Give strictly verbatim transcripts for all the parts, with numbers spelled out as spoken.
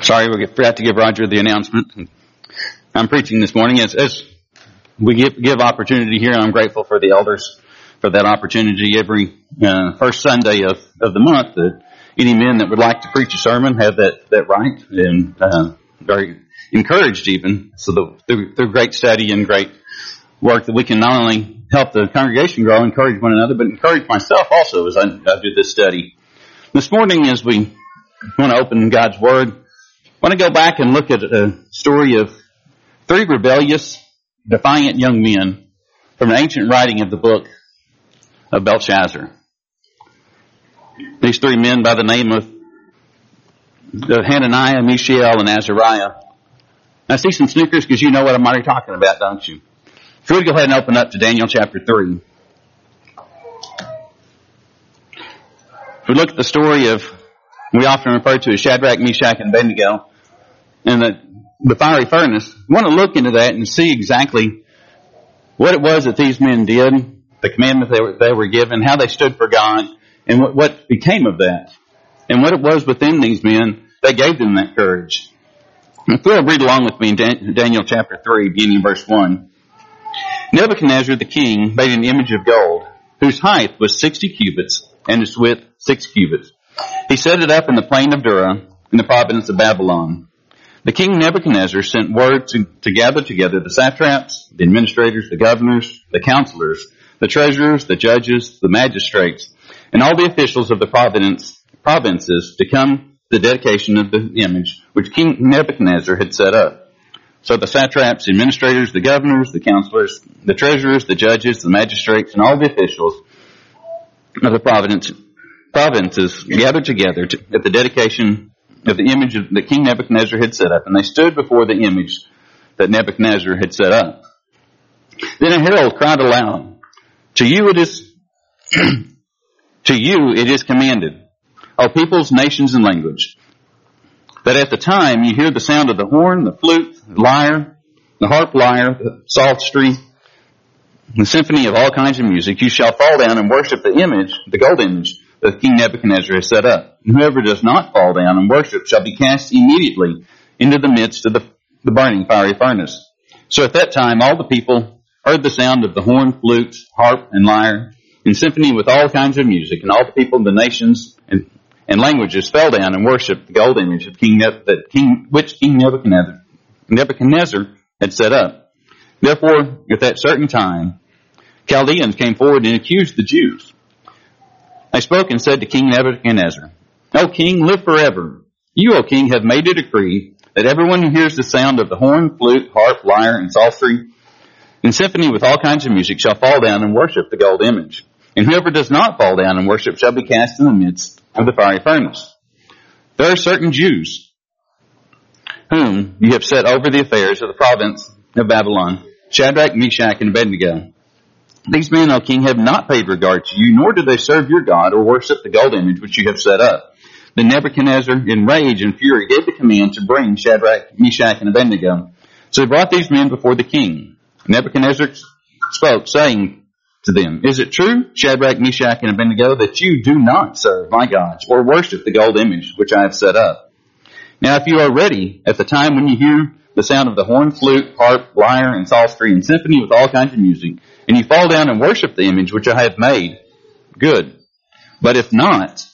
Sorry, we forgot to give Roger the announcement. I'm preaching this morning as, as we give, give opportunity here, and I'm grateful for the elders for that opportunity every uh, first Sunday of, of the month. That any men that would like to preach a sermon have that, that right, and uh, very encouraged even. So the, through, through great study and great work that we can not only help the congregation grow, encourage one another, but encourage myself also as I, I do this study. This morning, as we want to open God's Word, I want to go back and look at a story of three rebellious, defiant young men from an ancient writing of the book of Belshazzar. These three men by the name of Hananiah, Mishael, and Azariah. I see some snickers because you know what I'm already talking about, don't you? If you would go ahead and open up to Daniel chapter three. If we look at the story of, we often refer to as Shadrach, Meshach, and Abednego, and the, the fiery furnace, we want to look into that and see exactly what it was that these men did, the commandment they were, they were given, how they stood for God, and what, what became of that, and what it was within these men that gave them that courage. If you'll read along with me in Daniel chapter three, beginning in verse one. Nebuchadnezzar the king made an image of gold, whose height was sixty cubits, and its width six cubits. He set it up in the plain of Dura, in the province of Babylon. The king Nebuchadnezzar sent word to, to gather together the satraps, the administrators, the governors, the counselors, the treasurers, the judges, the magistrates, and all the officials of the province, provinces to come to the dedication of the image which King Nebuchadnezzar had set up. So the satraps, the administrators, the governors, the counselors, the treasurers, the judges, the magistrates, and all the officials of the province, provinces gathered together to, at the dedication of the image of, that King Nebuchadnezzar had set up, and they stood before the image that Nebuchadnezzar had set up. Then a herald cried aloud, "To you it is, to you it is commanded, O peoples, nations, and language, that at the time you hear the sound of the horn, the flute, the lyre, the harp, lyre, the psaltery, the symphony of all kinds of music, you shall fall down and worship the image, the gold image, that King Nebuchadnezzar has set up. And whoever does not fall down and worship shall be cast immediately into the midst of the, the burning fiery furnace." So at that time all the people heard the sound of the horn, flute, harp, and lyre, and symphony with all kinds of music, and all the people of the nations and, and languages fell down and worshipped the gold image of King ne- that King which King Nebuchadnezzar, Nebuchadnezzar had set up. Therefore, at that certain time, Chaldeans came forward and accused the Jews. They spoke and said to King Nebuchadnezzar, "O king, live forever. You, O king, have made a decree that everyone who hears the sound of the horn, flute, harp, lyre, and psaltery, and symphony with all kinds of music shall fall down and worship the gold image. And whoever does not fall down and worship shall be cast in the midst of the fiery furnace. There are certain Jews whom you have set over the affairs of the province of Babylon, Shadrach, Meshach, and Abednego. These men, O king, have not paid regard to you, nor do they serve your God or worship the gold image which you have set up." Then Nebuchadnezzar, in rage and fury, gave the command to bring Shadrach, Meshach, and Abednego. So they brought these men before the king. Nebuchadnezzar spoke, saying to them, "Is it true, Shadrach, Meshach, and Abednego, that you do not serve my gods or worship the gold image which I have set up? Now if you are ready at the time when you hear the sound of the horn, flute, harp, lyre, and psaltery, and symphony with all kinds of music, and you fall down and worship the image which I have made, good. But if not,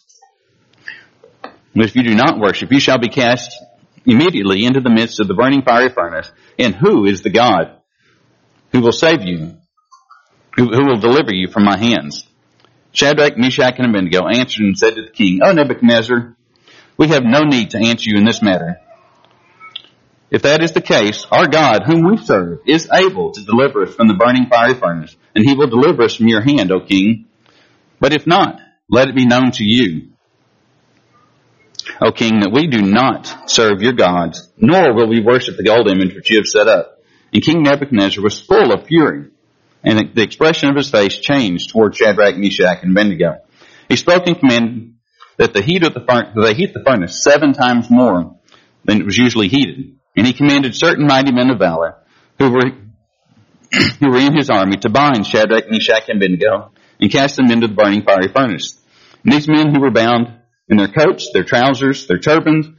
if you do not worship, you shall be cast immediately into the midst of the burning fiery furnace. And who is the God who will save you, who, who will deliver you from my hands?" Shadrach, Meshach, and Abednego answered and said to the king, "O Nebuchadnezzar, we have no need to answer you in this matter. If that is the case, our God, whom we serve, is able to deliver us from the burning fiery furnace, and he will deliver us from your hand, O king. But if not, let it be known to you, O king, that we do not serve your gods, nor will we worship the gold image which you have set up." And King Nebuchadnezzar was full of fury, and the expression of his face changed toward Shadrach, Meshach, and Abednego. He spoke and commanded that the heat of the furnace, they heat the furnace seven times more than it was usually heated. And he commanded certain mighty men of valor who were who were in his army to bind Shadrach, Meshach, and Abednego and cast them into the burning fiery furnace. And these men who were bound in their coats, their trousers, their turbans,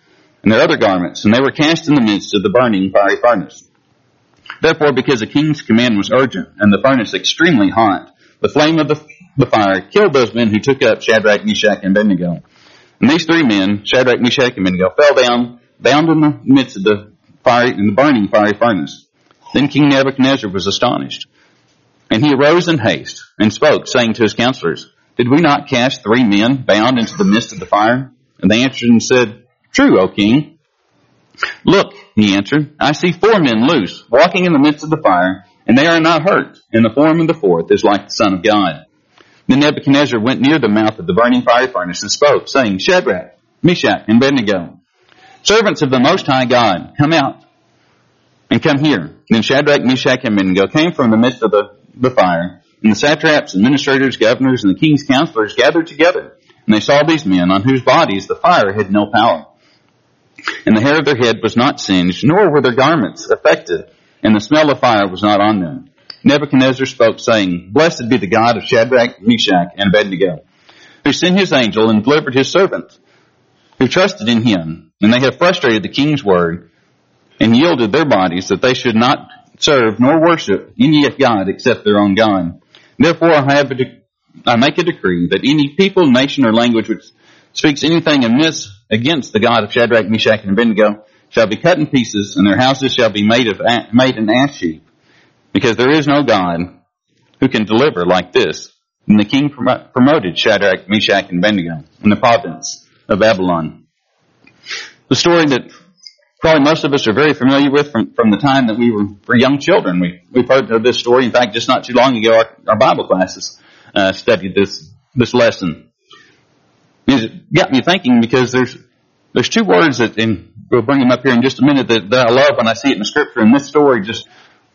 and their other garments, and they were cast in the midst of the burning fiery furnace. Therefore, because the king's command was urgent, and the furnace extremely hot, the flame of the, the fire killed those men who took up Shadrach, Meshach, and Abednego. And these three men, Shadrach, Meshach, and Abednego, fell down, bound in the midst of the fire, in the burning fiery furnace. Then King Nebuchadnezzar was astonished, and he arose in haste and spoke, saying to his counselors, Did we not cast three men bound into the midst of the fire? And they answered and said, True, O king. Look, he answered, I see four men loose, walking in the midst of the fire, and they are not hurt, and the form of the fourth is like the Son of God. Then Nebuchadnezzar went near the mouth of the burning fiery furnace and spoke, saying, Shadrach, Meshach, and Abednego, servants of the Most High God, come out and come here. Then Shadrach, Meshach, and Abednego came from the midst of the, the fire, and the satraps, administrators, governors, and the king's counselors gathered together. And they saw these men on whose bodies the fire had no power. And the hair of their head was not singed, nor were their garments affected, and the smell of fire was not on them. Nebuchadnezzar spoke, saying, Blessed be the God of Shadrach, Meshach, and Abednego, who sent his angel and delivered his servant, who trusted in him. And they have frustrated the king's word, and yielded their bodies, that they should not serve nor worship any God except their own God. Therefore I have a de- I make a decree that any people, nation, or language which speaks anything amiss against the God of Shadrach, Meshach, and Abednego shall be cut in pieces, and their houses shall be made of a- made an ash heap, because there is no God who can deliver like this. And the king prom- promoted Shadrach, Meshach, and Abednego in the province of Babylon. The story that probably most of us are very familiar with from, from the time that we were, were young children. We, we've heard of this story. In fact, just not too long ago, our, our Bible classes uh, studied this this lesson. It got me thinking, because there's there's two words that, and we'll bring them up here in just a minute, that, that I love when I see it in the scripture. And this story just,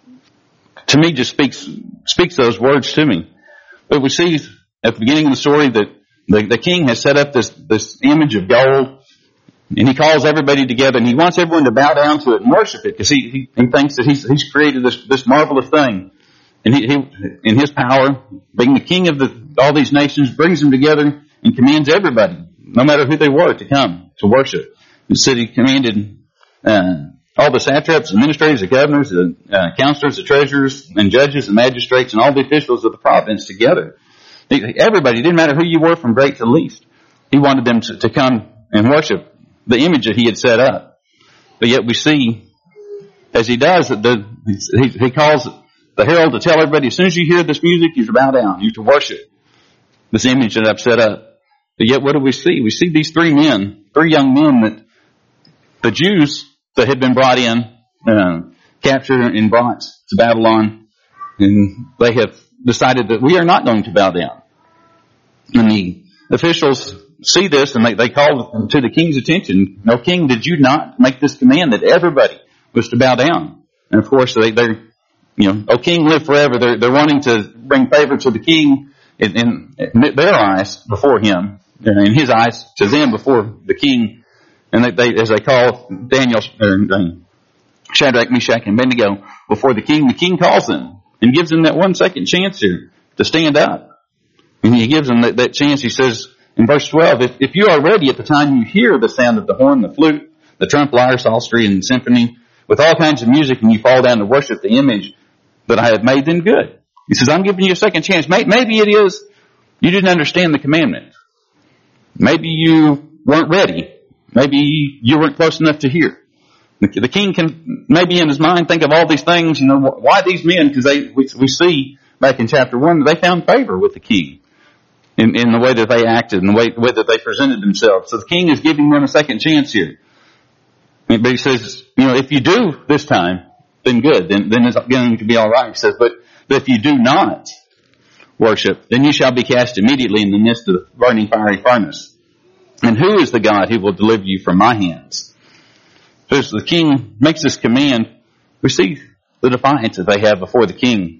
to me, just speaks speaks those words to me. But we see at the beginning of the story that the, the king has set up this this image of gold, and he calls everybody together, and he wants everyone to bow down to it and worship it, because he, he he thinks that he's he's created this this marvelous thing, and he, he in his power, being the king of the all these nations, brings them together and commands everybody, no matter who they were, to come to worship. The city commanded uh, all the satraps, administrators, the governors, the uh, counselors, the treasurers, and judges, and magistrates, and all the officials of the province together. Everybody, it didn't matter who you were, from great to least. He wanted them to, to come and worship the image that he had set up. But yet we see, as he does, that the, he, he calls the herald to tell everybody, as soon as you hear this music, you should bow down, you should worship this image that I've set up. But yet what do we see? We see these three men, three young men, that the Jews that had been brought in, uh, captured and brought to Babylon, and they have decided that we are not going to bow down. And the officials see this, and they, they call to the king's attention, No, king, did you not make this command that everybody was to bow down? And of course, they, they're, you know, O king, live forever. They're, they're wanting to bring favor to the king in, in, in their eyes before him, in his eyes to them before the king. And they, they as they call Daniel, or Shadrach, Meshach, and Abednego before the king, the king calls them and gives them that one second chance here to stand up. And he gives them that, that chance. He says in verse twelve, if, if you are ready at the time you hear the sound of the horn, the flute, the trump, lyre, psaltery, and symphony, with all kinds of music, and you fall down to worship the image that I have made, then good. He says, I'm giving you a second chance. Maybe it is you didn't understand the commandment. Maybe you weren't ready. Maybe you weren't close enough to hear. The king can maybe in his mind think of all these things. You know, why these men? Because they we, we see back in chapter one that they found favor with the king in, in the way that they acted and the way, the way that they presented themselves. So the king is giving them a second chance here. But he says, you know, if you do this time, then good. Then then it's going to be all right. He says, but, but if you do not worship, then you shall be cast immediately in the midst of the burning fiery furnace. And who is the God who will deliver you from my hands? So as the king makes this command, we see the defiance that they have before the king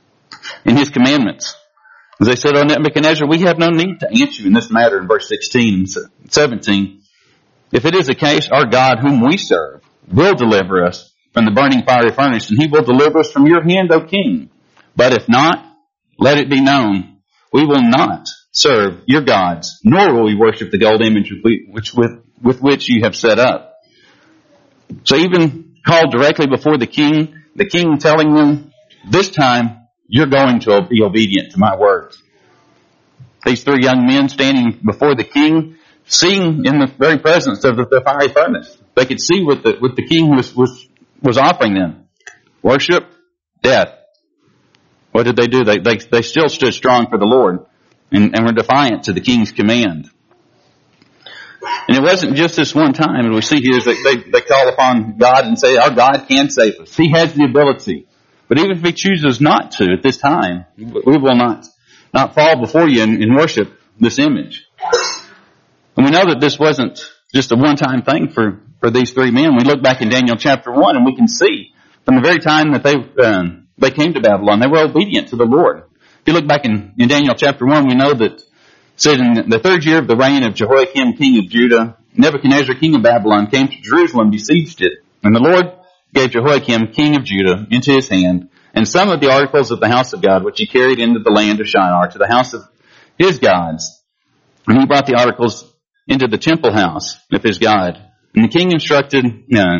in his commandments. As they said, O Nebuchadnezzar, we have no need to answer you in this matter in verse sixteen and seventeen. If it is the case, our God whom we serve will deliver us from the burning fiery furnace, and he will deliver us from your hand, O king. But if not, let it be known, we will not serve your gods, nor will we worship the gold image which with, with which you have set up. So even called directly before the king, the king telling them, this time you're going to be obedient to my words. These three young men standing before the king, seeing in the very presence of the, the fiery furnace. They could see what the, what the king was, was, was offering them. Worship, death. What did they do? They, they, they still stood strong for the Lord and, and were defiant to the king's command. And it wasn't just this one time, and we see here is that they, they call upon God and say, our God can save us. He has the ability. But even if He chooses not to at this time, we will not, not fall before you and, and worship this image. And we know that this wasn't just a one-time thing for, for these three men. We look back in Daniel chapter one and we can see from the very time that they, um, they came to Babylon, they were obedient to the Lord. If you look back in, in Daniel chapter one, we know that said in the third year of the reign of Jehoiakim, king of Judah, Nebuchadnezzar, king of Babylon, came to Jerusalem, besieged it. And the Lord gave Jehoiakim, king of Judah, into his hand, and some of the articles of the house of God, which he carried into the land of Shinar, to the house of his gods. And he brought the articles into the temple house of his God. And the king instructed uh,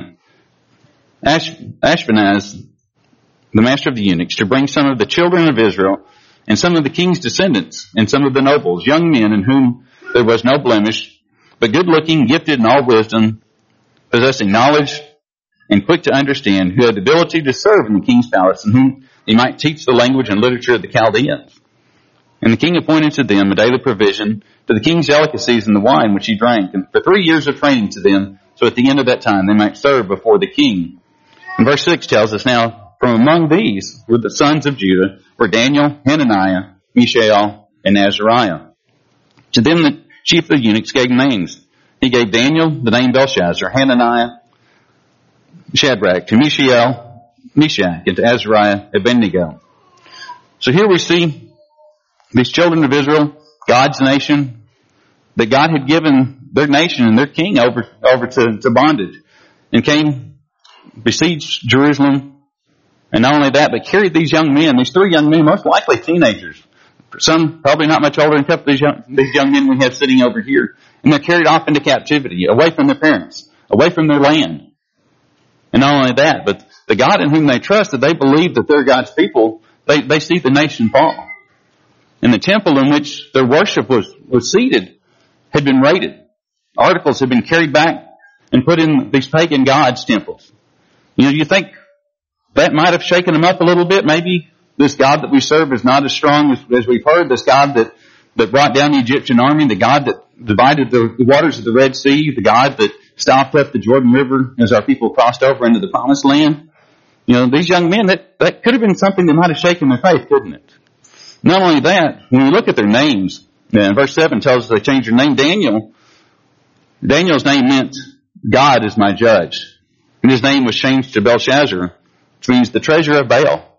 Ash, Ashpenaz, the master of the eunuchs, to bring some of the children of Israel and some of the king's descendants, and some of the nobles, young men in whom there was no blemish, but good-looking, gifted in all wisdom, possessing knowledge, and quick to understand, who had the ability to serve in the king's palace, and whom he might teach the language and literature of the Chaldeans. And the king appointed to them a daily provision to the king's delicacies and the wine which he drank, and for three years of training to them, so at the end of that time they might serve before the king. And verse six tells us, now, from among these were the sons of Judah, were Daniel, Hananiah, Mishael, and Azariah. To them the chief of the eunuchs gave names. He gave Daniel the name Belshazzar, Hananiah, Shadrach, to Mishael, Meshach, and to Azariah, Abednego. So here we see these children of Israel, God's nation, that God had given their nation and their king over, over to, to bondage, and came, besieged Jerusalem. And not only that, but carried these young men, these three young men, most likely teenagers. Some probably not much older than a couple of these young, these young men we have sitting over here. And they're carried off into captivity, away from their parents, away from their land. And not only that, but the God in whom they trusted, they believe that they're God's people, they, they see the nation fall. And the temple in which their worship was, was seated had been raided. Articles had been carried back and put in these pagan gods' temples. You know, you think that might have shaken them up a little bit. Maybe this God that we serve is not as strong as, as we've heard. This God that, that brought down the Egyptian army, the God that divided the waters of the Red Sea, the God that stopped up the Jordan River as our people crossed over into the Promised Land. You know, these young men, that, that could have been something that might have shaken their faith, couldn't it? Not only that, when we look at their names, and verse seven tells us they changed their name. Daniel, Daniel's name meant God is my judge. And his name was changed to Belshazzar, which means the treasure of Baal,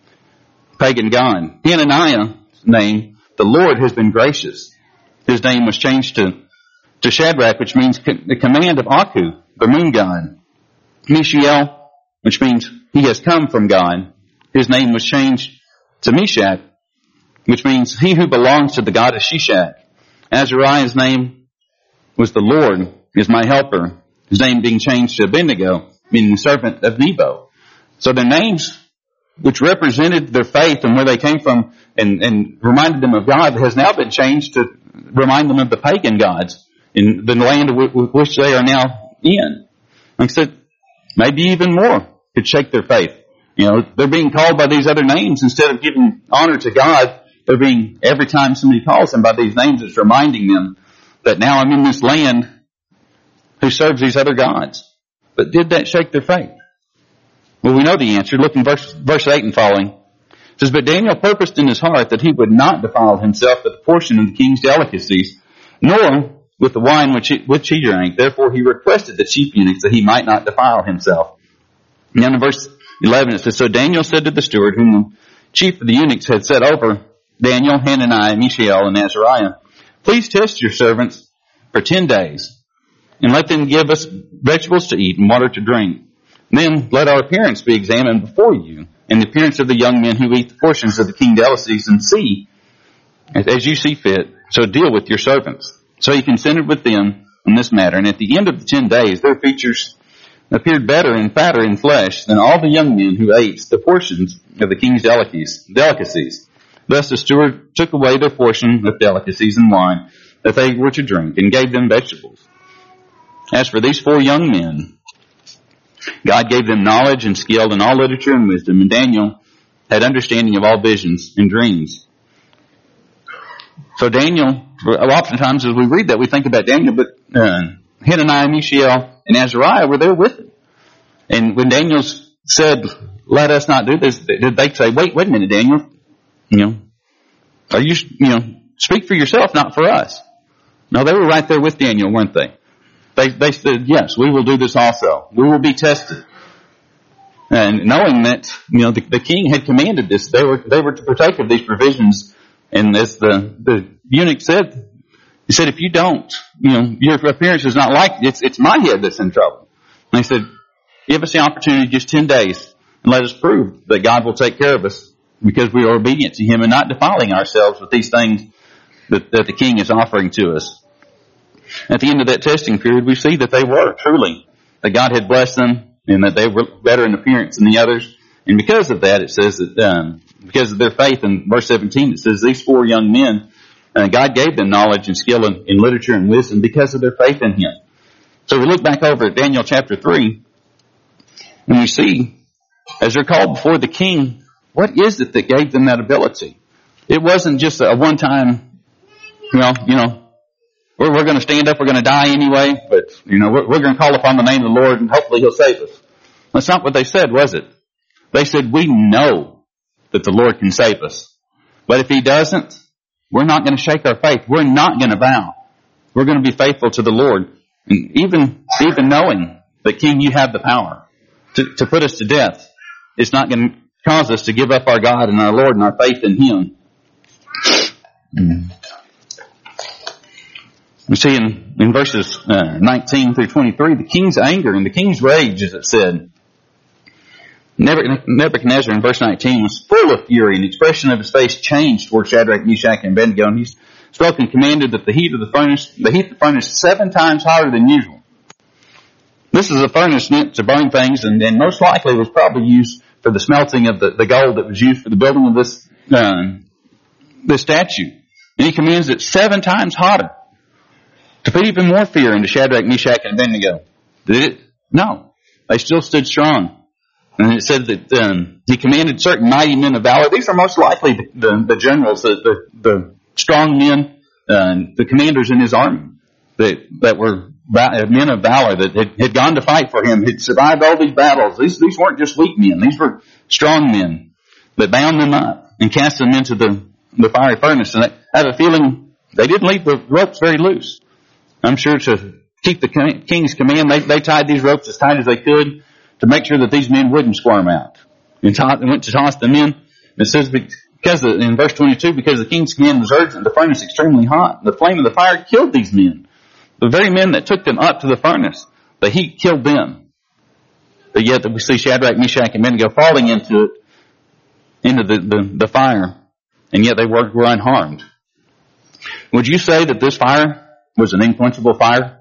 pagan god. Hananiah's name, the Lord has been gracious. His name was changed to, to Shadrach, which means the command of Aku, the moon god. Mishael, which means he has come from God. His name was changed to Meshach, which means he who belongs to the goddess Shishak. Azariah's name was the Lord is my helper. His name being changed to Abednego, meaning servant of Nebo. So their names, which represented their faith and where they came from and, and reminded them of God, has now been changed to remind them of the pagan gods in the land with which they are now in. Like I said, maybe even more could shake their faith. You know, they're being called by these other names instead of giving honor to God. They're being, every time somebody calls them by these names, it's reminding them that now I'm in this land who serves these other gods. But did that shake their faith? Well, we know the answer. Look in verse, verse eight and following. It says, but Daniel purposed in his heart that he would not defile himself with a portion of the king's delicacies, nor with the wine which he, which he drank. Therefore he requested the chief eunuchs that he might not defile himself. And then in verse eleven it says, so Daniel said to the steward, whom the chief of the eunuchs had set over Daniel, Hananiah, Mishael, and Azariah, please test your servants for ten days, and let them give us vegetables to eat and water to drink. Then let our appearance be examined before you, and the appearance of the young men who eat the portions of the king's delicacies, and see, as you see fit, so deal with your servants. So he consented with them in this matter, and at the end of the ten days, their features appeared better and fatter in flesh than all the young men who ate the portions of the king's delicacies. Thus the steward took away their portion of delicacies and wine that they were to drink, and gave them vegetables. As for these four young men, God gave them knowledge and skill in all literature and wisdom, and Daniel had understanding of all visions and dreams. So Daniel, oftentimes as we read that, we think about Daniel, but uh, Hananiah, Mishael, and Azariah were there with him. And when Daniel said, "Let us not do this," did they say, "Wait, wait a minute, Daniel? You know, are you, you know, speak for yourself, not for us." No, they were right there with Daniel, weren't they? They, they said, "Yes, we will do this also. We will be tested." And knowing that, you know, the, the king had commanded this, they were, they were to partake of these provisions. And as the, the eunuch said, he said, "If you don't, you know, your appearance is not like, it's, it's my head that's in trouble." And he said, "Give us the opportunity, just ten days, and let us prove that God will take care of us because we are obedient to him and not defiling ourselves with these things that, that the king is offering to us." At the end of that testing period, we see that they were truly, that God had blessed them and that they were better in appearance than the others. And because of that, it says that, um, because of their faith, in verse seventeen, it says these four young men, uh, God gave them knowledge and skill in, in literature and wisdom because of their faith in him. So we look back over at Daniel chapter three, and we see, as they're called before the king, what is it that gave them that ability? It wasn't just a one-time, you know, you know, we're, we're going to stand up, we're going to die anyway, but, you know, we're, we're going to call upon the name of the Lord and hopefully he'll save us. That's not what they said, was it? They said, "We know that the Lord can save us. But if he doesn't, we're not going to shake our faith. We're not going to bow. We're going to be faithful to the Lord." And even, even knowing that, King, you have the power to, to put us to death, it's not going to cause us to give up our God and our Lord and our faith in him. Mm. We see in, in verses uh, nineteen through twenty-three, the king's anger and the king's rage, as it said. Nebuchadnezzar in verse nineteen was full of fury, and the expression of his face changed toward Shadrach, Meshach, and Abednego. And he spoke and commanded that the heat of the furnace, the heat of the furnace seven times hotter than usual. This is a furnace meant to burn things, and, and most likely was probably used for the smelting of the, the gold that was used for the building of this uh, this statue. And he commands it seven times hotter to put even more fear into Shadrach, Meshach, and Abednego. Did it? No. They still stood strong. And it said that um, he commanded certain mighty men of valor. These are most likely the, the, the generals, the, the, the strong men, uh, the commanders in his army that, that were men of valor that had, had gone to fight for him, had survived all these battles. These, these weren't just weak men. These were strong men that bound them up and cast them into the, the fiery furnace. And I have a feeling they didn't leave the ropes very loose. I'm sure to keep the king's command, they, they tied these ropes as tight as they could to make sure that these men wouldn't squirm out. And to, went to toss them in. It says, because the, in verse twenty-two, because the king's command was urgent, the furnace extremely hot. The flame of the fire killed these men. The very men that took them up to the furnace, the heat killed them. But yet we see Shadrach, Meshach, and Abednego falling into it, into the, the, the fire, and yet they were, were unharmed. Would you say that this fire was an unquenchable fire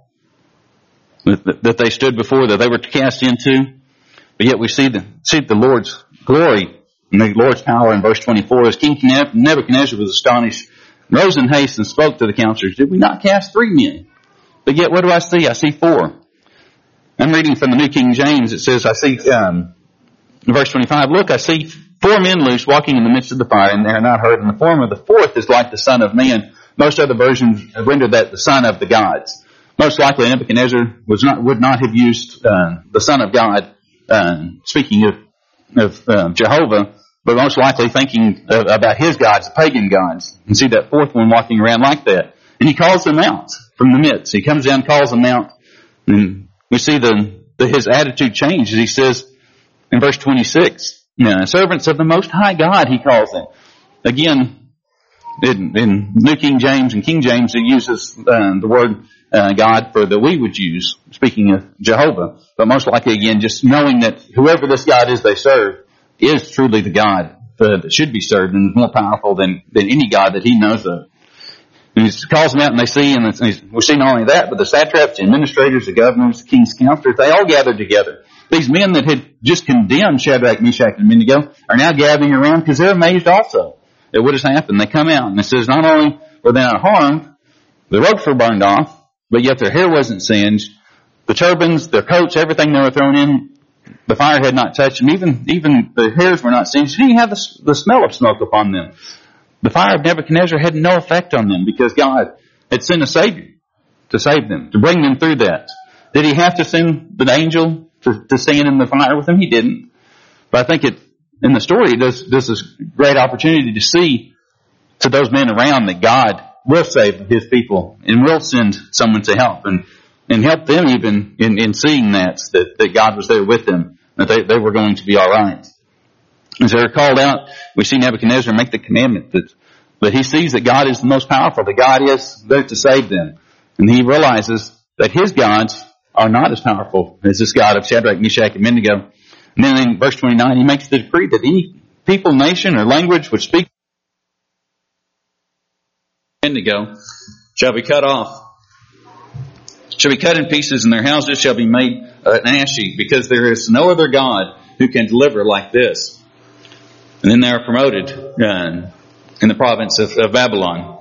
that, that they stood before, that they were cast into? But yet we see the, see the Lord's glory and the Lord's power in verse twenty-four. As King Nebuchadnezzar was astonished, rose in haste and spoke to the counselors, "Did we not cast three men? But yet what do I see? I see four." I'm reading from the New King James. It says, I see, um, in verse twenty-five, "Look, I see four men loose walking in the midst of the fire, and they are not hurt. And the form of the fourth is like the Son of Man." Most other versions render that the Son of the gods. Most likely Nebuchadnezzar was not, would not have used uh, the Son of God, uh, speaking of, of uh, Jehovah, but most likely thinking uh, about his gods, the pagan gods. You see that fourth one walking around like that. And he calls them out from the midst. He comes down, calls them out, and we see the, the his attitude change as he says in verse twenty-six, you know, "Servants of the Most High God," he calls them. Again, in, in New King James and King James, it uses uh, the word uh, God for that we would use, speaking of Jehovah. But most likely, again, just knowing that whoever this God is they serve is truly the God uh, that should be served and is more powerful than, than any God that he knows of. And he calls them out, and they see, and we see not only that, but the satraps, the administrators, the governors, the king's counselors, they all gathered together. These men that had just condemned Shadrach, Meshach, and Abednego are now gathering around because they're amazed also at what has happened. They come out, and it says not only were they not harmed, the ropes were burned off, but yet their hair wasn't singed. The turbans, their coats, everything they were thrown in, the fire had not touched them. Even, even the hairs were not singed. They didn't have the, the smell of smoke upon them. The fire of Nebuchadnezzar had no effect on them because God had sent a Savior to save them, to bring them through that. Did he have to send the angel to, to stand in the fire with them? He didn't. But I think it, in the story, this, this is a great opportunity to see to those men around that God will save his people and will send someone to help and, and help them even in, in seeing that, that, that God was there with them, that they, they were going to be all right. As they're called out, we see Nebuchadnezzar make the commandment that, that he sees that God is the most powerful, that God is there to save them. And he realizes that his gods are not as powerful as this God of Shadrach, Meshach, and Abednego. And then in verse twenty-nine, he makes the decree that any people, nation, or language which speak Abednego shall be cut off, shall be cut in pieces, and their houses shall be made uh, an ash heap, because there is no other God who can deliver like this. And then they are promoted uh, in the province of, of Babylon.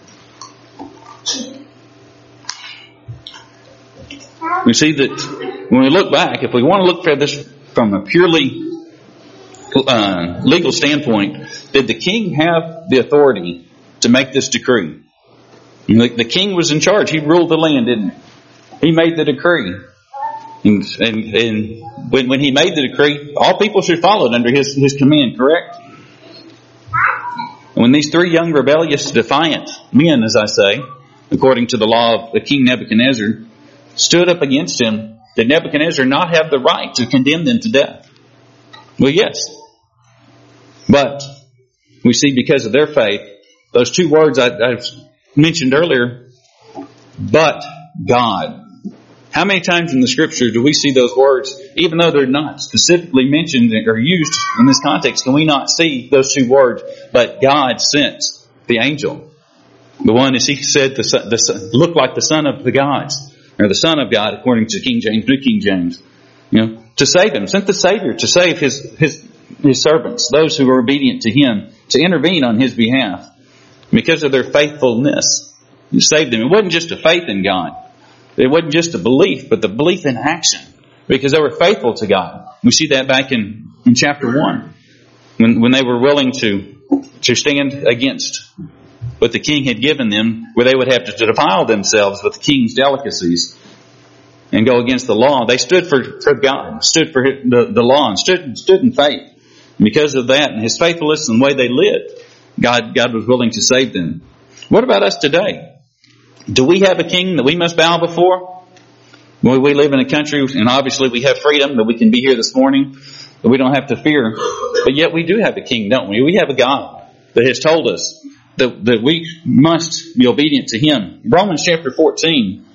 We see that when we look back, if we want to look at this from a purely uh, legal standpoint, did the king have the authority to make this decree? The, the king was in charge. He ruled the land, didn't he? He made the decree. And, and, and when, when he made the decree, all people should follow it under his, his command, correct? And when these three young rebellious, defiant men, as I say, according to the law of the king Nebuchadnezzar, stood up against him, did Nebuchadnezzar not have the right to condemn them to death? Well, yes. But we see because of their faith, those two words I, I mentioned earlier, but God. How many times in the scripture do we see those words, even though they're not specifically mentioned or used in this context, can we not see those two words, but God sent the angel? The one, as he said, the, son, the son, looked like the son of the gods, or the son of God, according to King James, New King James, you know, to save him, sent the Savior to save his, his, his servants, those who were obedient to him, to intervene on his behalf because of their faithfulness. He saved them. It wasn't just a faith in God. It wasn't just a belief, but the belief in action, because they were faithful to God. We see that back in, in chapter one, when, when they were willing to, to stand against what the king had given them, where they would have to defile themselves with the king's delicacies and go against the law. They stood for, for God, stood for the, the law, and stood, stood in faith. And because of that and his faithfulness and the way they lived, God, God was willing to save them. What about us today? Do we have a king that we must bow before? Well, we live in a country, and obviously we have freedom, that we can be here this morning, that we don't have to fear. But yet we do have a king, don't we? We have a God that has told us that, that we must be obedient to him. Romans chapter fourteen,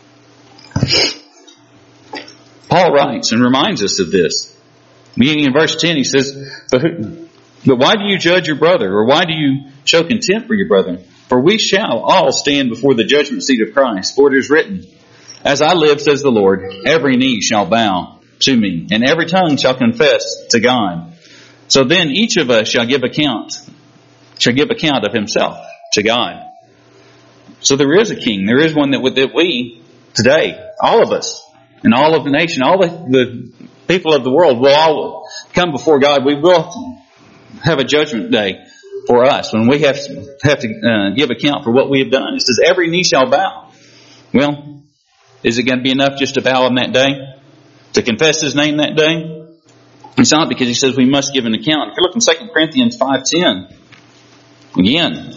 Paul writes and reminds us of this. Beginning in verse ten, he says, But, who, but why do you judge your brother, or why do you show contempt for your brother? For we shall all stand before the judgment seat of Christ. For it is written, As I live, says the Lord, every knee shall bow to me, and every tongue shall confess to God. So then each of us shall give account, shall give account of himself to God. So there is a king. There is one that, that we, today, all of us, and all of the nation, all the, the people of the world will all come before God. We will have a judgment day for us when we have to, have to uh, give account for what we have done. It says, every knee shall bow. Well, is it going to be enough just to bow on that day? To confess his name that day? It's not, because he says we must give an account. If you look in Second Corinthians five ten, again,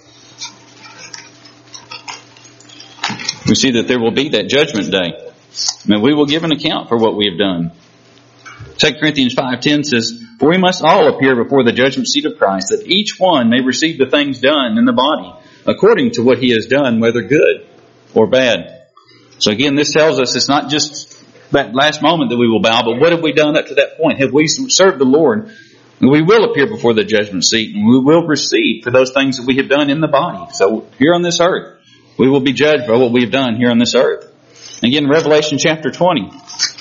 we see that there will be that judgment day. And we will give an account for what we have done. Second Corinthians five ten says, For we must all appear before the judgment seat of Christ, that each one may receive the things done in the body, according to what he has done, whether good or bad. So again, this tells us it's not just that last moment that we will bow, but what have we done up to that point? Have we served the Lord We will appear before the judgment seat, and we will receive for those things that we have done in the body. So here on this earth, we will be judged by what we have done here on this earth. Again, Revelation chapter twenty.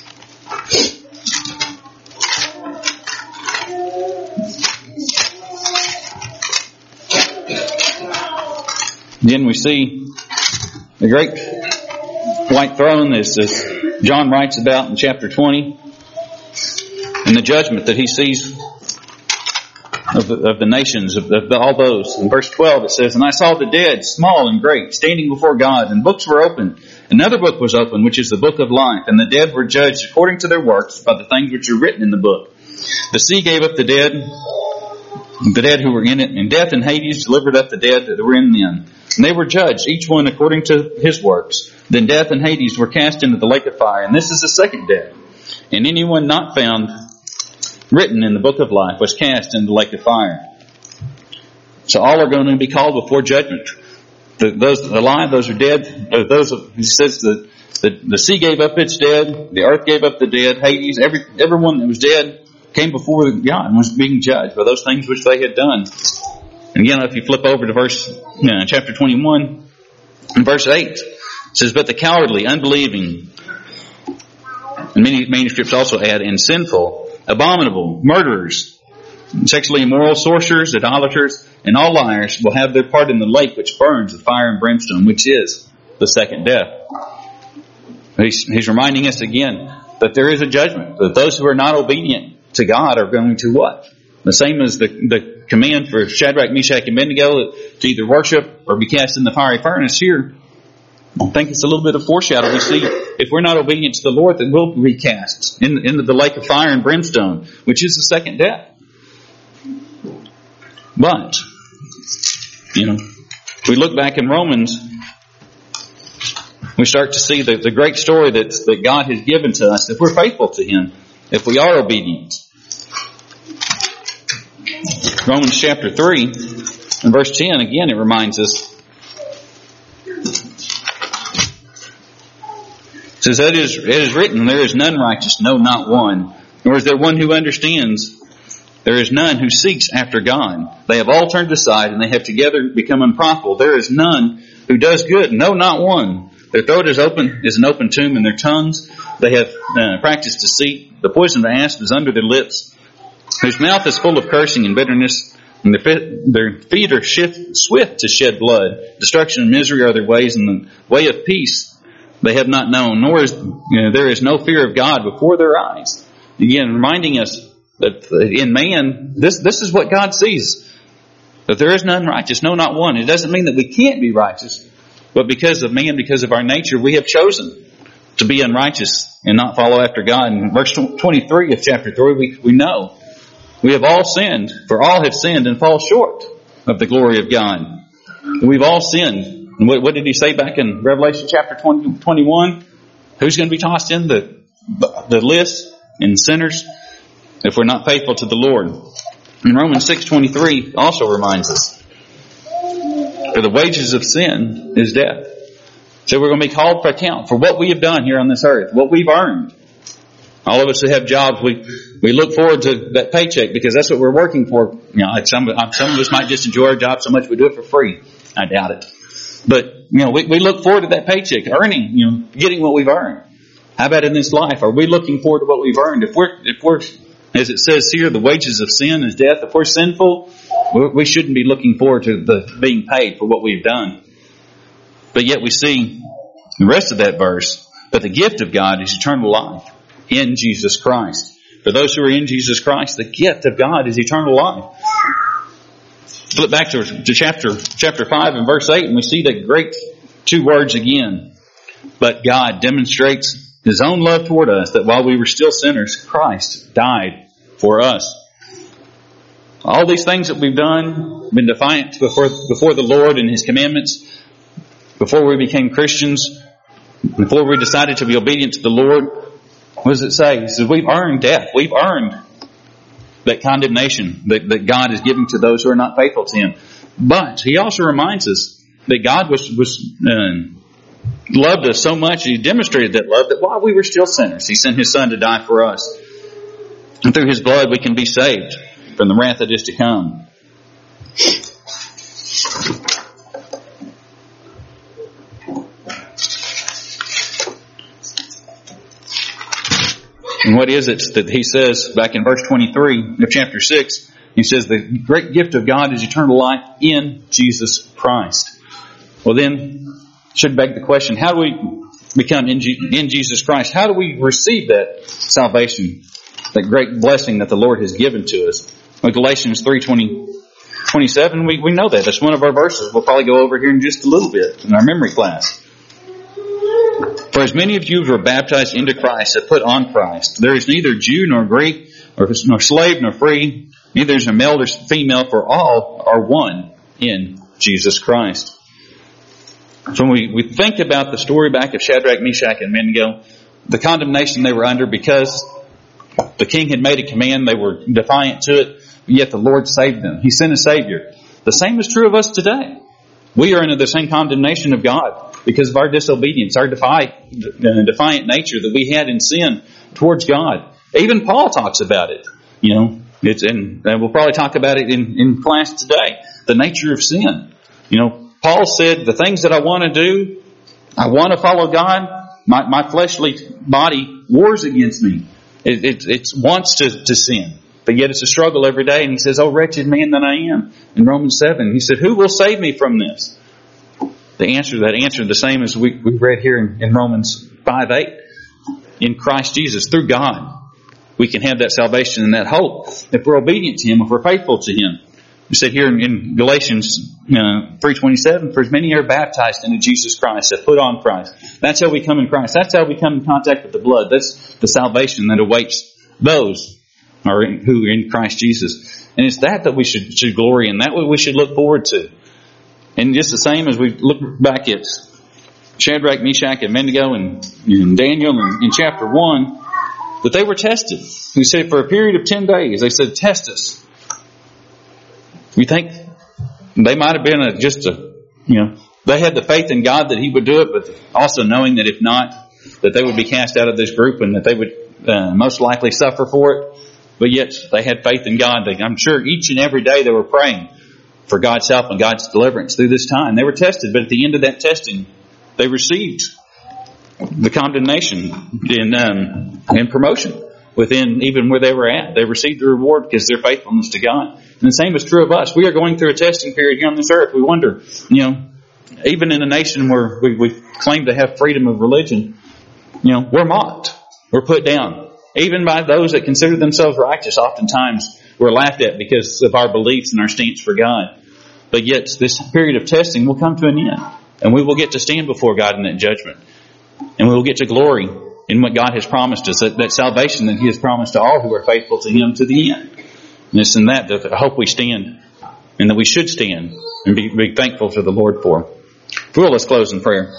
Then we see the great white throne, as, as John writes about in chapter twenty, and the judgment that he sees of the, of the nations, of, the, of the, all those. In verse twelve it says, "And I saw the dead, small and great, standing before God, and books were opened. Another book was opened, which is the book of life. And the dead were judged according to their works by the things which are written in the book. The sea gave up the dead, the dead who were in it, and death and Hades delivered up the dead that were in them. And they were judged, each one according to his works. Then death and Hades were cast into the lake of fire. And this is the second death. And anyone not found written in the book of life was cast into the lake of fire." So all are going to be called before judgment. The, those alive, those are dead. Those, he says, the, the the sea gave up its dead, the earth gave up the dead, Hades, every everyone that was dead came before God and was being judged by those things which they had done. And again, if you flip over to verse you know, chapter twenty-one, in verse eight, it says, "But the cowardly, unbelieving," and many manuscripts also add, "and sinful, abominable, murderers, sexually immoral, sorcerers, idolaters, and all liars will have their part in the lake which burns with fire and brimstone," which is the second death. He's, he's reminding us again that there is a judgment, that those who are not obedient to God are going to what? The same as the, the command for Shadrach, Meshach, and Abednego to either worship or be cast in the fiery furnace. Here, I think it's a little bit of foreshadow. We see if we're not obedient to the Lord, then we'll be cast in, into the lake of fire and brimstone, which is the second death. But, you know, if we look back in Romans, we start to see the, the great story that, that God has given to us if we're faithful to Him, if we are obedient. Romans chapter three and verse ten, again, it reminds us. It says, it is, it is written, "There is none righteous, no, not one. Nor is there one who understands. There is none who seeks after God. They have all turned aside, and they have together become unprofitable. There is none who does good, no, not one. Their throat is open, is an open tomb, and their tongues they have uh, practiced deceit. The poison of the asp is under their lips, whose mouth is full of cursing and bitterness. And their feet, their feet are shift, swift to shed blood. Destruction and misery are their ways, and the way of peace they have not known. Nor is you know, there is no fear of God before their eyes." Again, reminding us that in man, this this is what God sees. That there is none righteous, no, not one. It doesn't mean that we can't be righteous, but because of man, because of our nature, we have chosen to be unrighteous and not follow after God. In verse twenty-three of chapter three, we, we know we have all sinned, for all have sinned and fall short of the glory of God. We've all sinned. And what, what did he say back in Revelation chapter twenty, twenty-one? Who's going to be tossed in the, the list in sinners if we're not faithful to the Lord? And Romans six twenty-three also reminds us, "For the wages of sin is death." So we're going to be called for account for what we have done here on this earth, what we've earned. All of us who have jobs, we we look forward to that paycheck because that's what we're working for. You know, some some of us might just enjoy our job so much we do it for free. I doubt it. But you know, we, we look forward to that paycheck, earning, you know, getting what we've earned. How about in this life? Are we looking forward to what we've earned? If we're if we're as it says here, the wages of sin is death. If we're sinful, we shouldn't be looking forward to the being paid for what we've done. But yet we see the rest of that verse. But the gift of God is eternal life in Jesus Christ. For those who are in Jesus Christ, the gift of God is eternal life. Flip back to, to chapter chapter five and verse eight, and we see the great two words again. But God demonstrates His own love toward us, that while we were still sinners, Christ died for us. All these things that we've done, been defiant before, before the Lord and His commandments, before we became Christians, before we decided to be obedient to the Lord, what does it say? It says we've earned death. We've earned that condemnation that, that God is giving to those who are not faithful to Him. But He also reminds us that God was, was uh, loved us so much, He demonstrated that love, that while we were still sinners, He sent His Son to die for us. And through His blood we can be saved. from the wrath that is to come. And what is it that he says back in verse twenty-three of chapter six? He says the great gift of God is eternal life in Jesus Christ. Well then, should beg the question, how do we become in, G- in Jesus Christ? How do we receive that salvation, that great blessing that the Lord has given to us? Well, Galatians three twenty, twenty-seven, we, we know that. That's one of our verses. We'll probably go over here in just a little bit in our memory class. For as many of you who are baptized into Christ have put on Christ. There is neither Jew nor Greek, or nor slave nor free, neither is there male nor female, for all are one in Jesus Christ. So when we, we think about the story back of Shadrach, Meshach, and Abednego, the condemnation they were under because the king had made a command, they were defiant to it, yet the Lord saved them. He sent a Savior. The same is true of us today. We are under the same condemnation of God because of our disobedience, our defiant, uh, defiant nature that we had in sin towards God. Even Paul talks about it. You know, it's and we'll probably talk about it in, in class today. The nature of sin. You know, Paul said, the things that I want to do, I want to follow God. My, my fleshly body wars against me. It, it, it wants to, to sin. But yet it's a struggle every day. And he says, oh, wretched man that I am. In Romans seven, he said, who will save me from this? The answer to that answer the same as we, we read here in, in Romans five eight. In Christ Jesus, through God, we can have that salvation and that hope if we're obedient to Him, if we're faithful to Him. We said here in, in Galatians uh, three twenty-seven, for as many are baptized into Jesus Christ, have put on Christ. That's how we come in Christ. That's how we come in contact with the blood. That's the salvation that awaits those or in, who are in Christ Jesus. And it's that that we should, should glory in. That what we should look forward to. And just the same as we look back at Shadrach, Meshach, and Abednego and, and Daniel in, in chapter one, that they were tested. He said for a period of ten days, they said, test us. We think they might have been a, just a, you know, they had the faith in God that He would do it, but also knowing that if not, that they would be cast out of this group and that they would uh, most likely suffer for it. But yet they had faith in God. They, I'm sure each and every day they were praying for God's help and God's deliverance through this time. They were tested, but at the end of that testing, they received the condemnation and, um, and promotion within even where they were at. They received the reward because of their faithfulness to God. And the same is true of us. We are going through a testing period here on this earth. We wonder, you know, even in a nation where we, we claim to have freedom of religion, you know, we're mocked. We're put down. Even by those that consider themselves righteous, oftentimes we're laughed at because of our beliefs and our stance for God. But yet this period of testing will come to an end. And we will get to stand before God in that judgment. And we will get to glory in what God has promised us, that, that salvation that He has promised to all who are faithful to Him to the end. And it's in that that I hope we stand and that we should stand and be, be thankful to the Lord for. Well, let's close in prayer.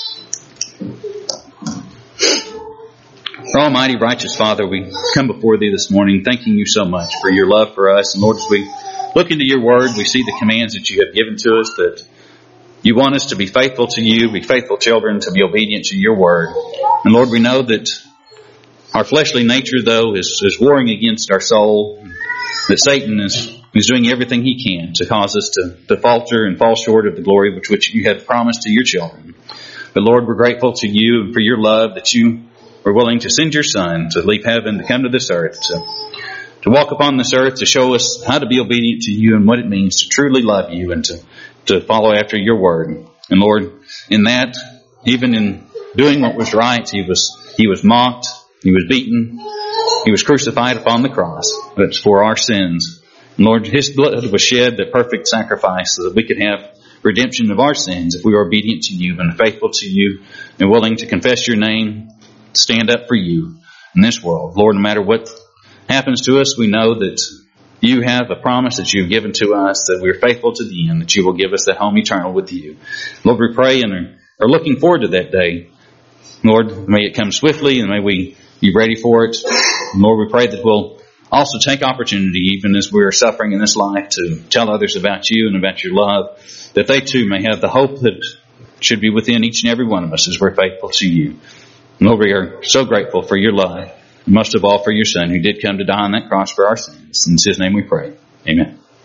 Our almighty righteous Father, we come before Thee this morning thanking You so much for Your love for us. And Lord, as we look into Your Word, we see the commands that You have given to us, that You want us to be faithful to You, be faithful children, to be obedient to Your Word. And Lord, we know that our fleshly nature, though, is, is warring against our soul, that Satan is, is doing everything he can to cause us to, to falter and fall short of the glory which, which You have promised to Your children. But Lord, we're grateful to You and for Your love that You were willing to send Your Son to leave heaven, to come to this earth, to, to walk upon this earth, to show us how to be obedient to You and what it means to truly love You and to, to follow after Your Word. And Lord, in that, even in doing what was right, He was, He was mocked, He was beaten, He was crucified upon the cross. That's for our sins. And Lord, His blood was shed, the perfect sacrifice, so that we could have redemption of our sins if we are obedient to You and faithful to You and willing to confess Your name, stand up for You in this world. Lord, no matter what happens to us, we know that You have a promise that You've given to us, that we're faithful to the end, that You will give us that home eternal with You. Lord, we pray and are, are looking forward to that day. Lord, may it come swiftly and may we be ready for it. And Lord, we pray that we'll also take opportunity, even as we're suffering in this life, to tell others about You and about Your love, that they too may have the hope that should be within each and every one of us as we're faithful to You. Lord, we are so grateful for Your love. most of all for your Son who did come to die on that cross for our sins. In His name we pray. Amen.